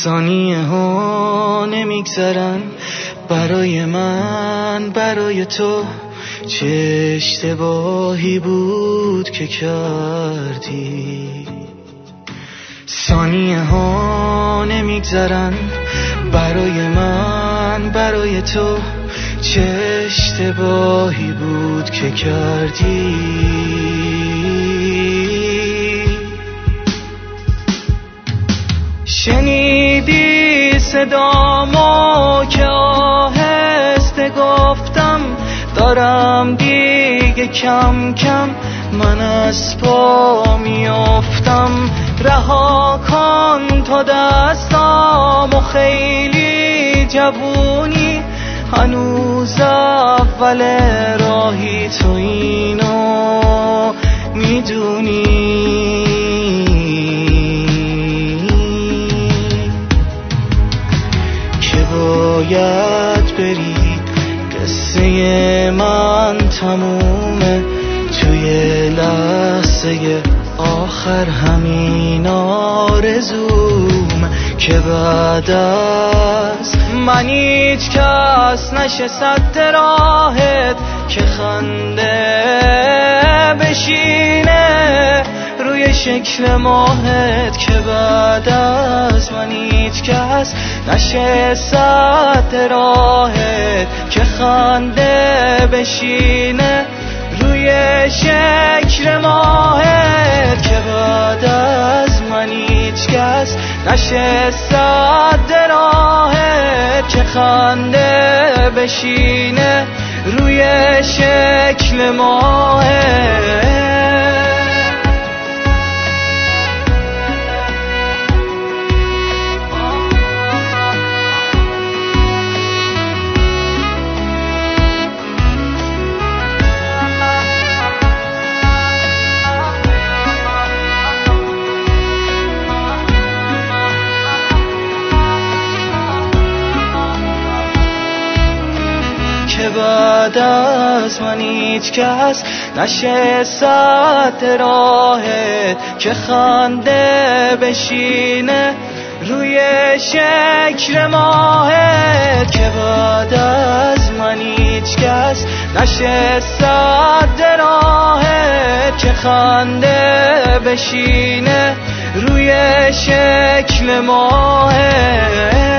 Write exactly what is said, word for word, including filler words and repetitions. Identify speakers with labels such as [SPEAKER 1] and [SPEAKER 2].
[SPEAKER 1] ثانیه ها نمیگذرن برای من، برای تو. چه اشتباهی بود که کردی. ثانیه ها نمیگذرن برای من، برای تو. چه اشتباهی بود که کردی. شنیدی صدامو که آهسته گفتم دارم دیگه کم کم من از پا میافتم. رها کن تو دستامو، خیلی جوونی، هنوز اول راهی، تو اینو میدونی. که باید بری، قصه من تمومه توی لحظه آخر. همین آرزوم که بعد از من هیچ کس نشه صد راهت، که خنده بشینه روی شکل ماهت. که بعد از من هیچ کس نشه صد راهت، که خنده بشینه روی شکل ماهت. که بعد از من هیچ کس نشه صد راهت، که خنده بشینه روی شکل ماهت. که بعد از من هیچ کس نشه صد راهت، که خنده بشینه روی شکل ماهت. که بعد از من هیچ کس نشه صد راهت، که خنده بشینه روی شکل ماهت.